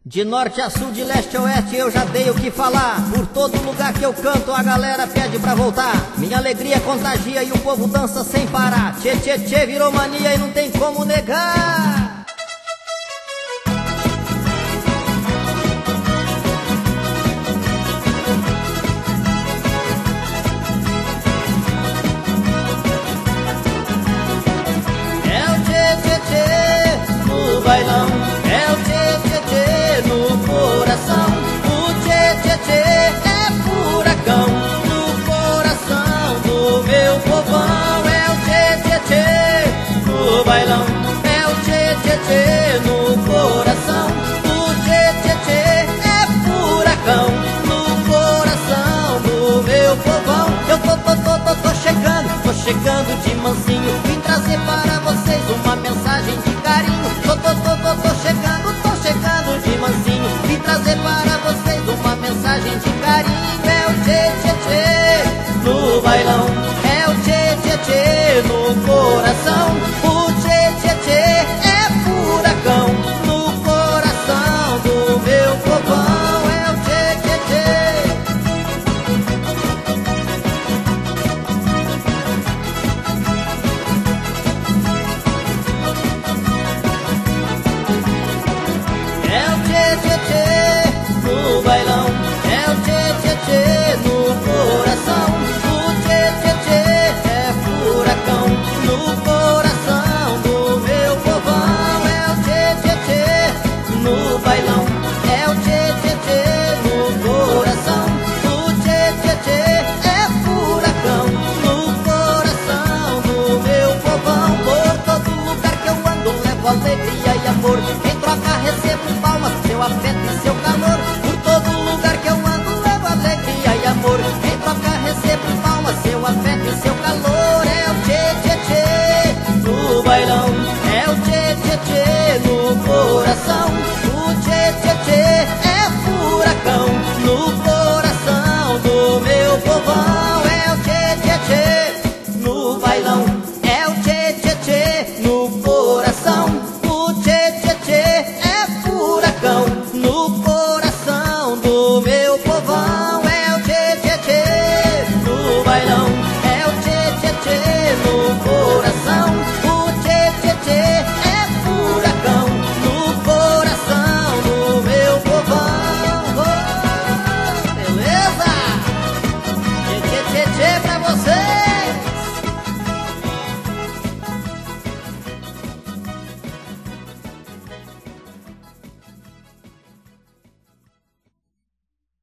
De norte a sul, de leste a oeste, eu já dei o que falar. Por todo lugar que eu canto, a galera pede pra voltar. Minha alegria contagia e o povo dança sem parar. Tchê, tchê, tchê, virou mania e não tem como negar. É o tchê, tchê, tchê no bailão. É o tchê, tchê, tchê no coração. O tchê, tchê, tchê é furacão no coração do meu povão. É o tchê, tchê, tchê no bailão. É o tchê, tchê, tchê no coração. O tchê, tchê, tchê é furacão no coração do meu povão. Eu tô chegando de mansinho. Vim trazer paz